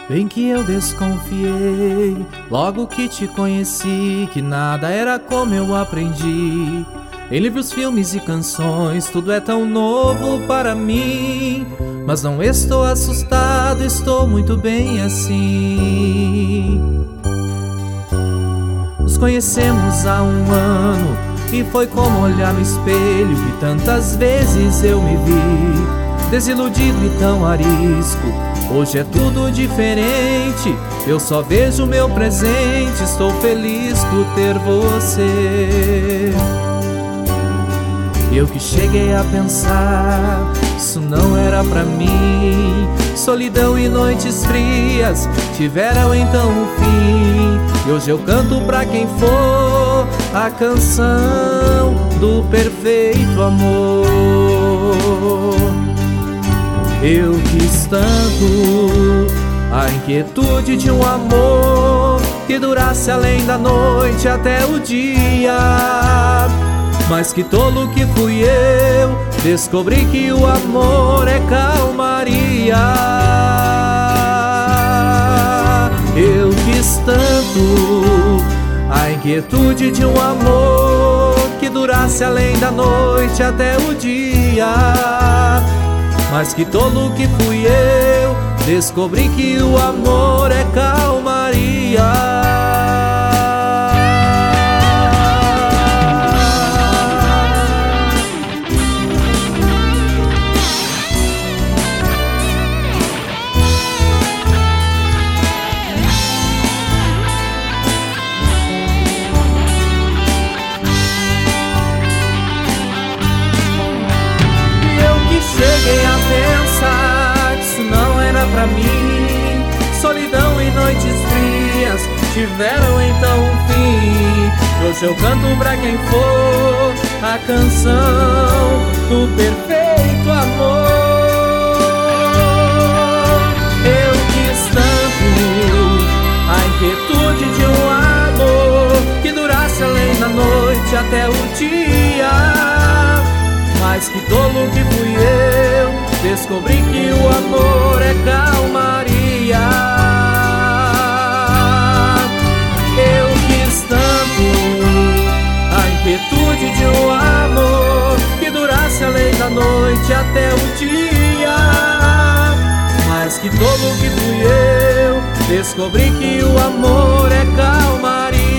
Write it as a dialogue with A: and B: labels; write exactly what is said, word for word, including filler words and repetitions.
A: Bem que eu desconfiei, logo que te conheci, que nada era como eu aprendi. Em livros, filmes e canções, tudo é tão novo para mim. Mas não estou assustado, estou muito bem assim. Nos conhecemos há um ano e foi como olhar no espelho, que tantas vezes eu me vi desiludido e tão arisco. Hoje é tudo diferente, eu só vejo o meu presente. Estou feliz por ter você. Eu que cheguei a pensar, isso não era pra mim. Solidão e noites frias tiveram então um fim. E hoje eu canto pra quem for a canção do perfeito amor. Eu quis tanto a inquietude de um amor que durasse além da noite até o dia. Mas que tolo que fui eu, descobri que o amor é calmaria. Eu quis tanto a inquietude de um amor que durasse além da noite até o dia. Mas que tolo que fui eu, descobri que o amor é calmaria. Cheguei a pensar que isso não era pra mim. Solidão e noites frias tiveram então um fim. Hoje eu canto pra quem for a canção do perfeito amor. Eu quis tanto a inquietude de um amor que durasse além da noite até o dia. Mas que tolo que fui eu, descobri que o amor é calmaria. Eu quis tanto a inquietude de um amor que durasse além da noite até o dia. Mas que tolo que fui eu, descobri que o amor é calmaria.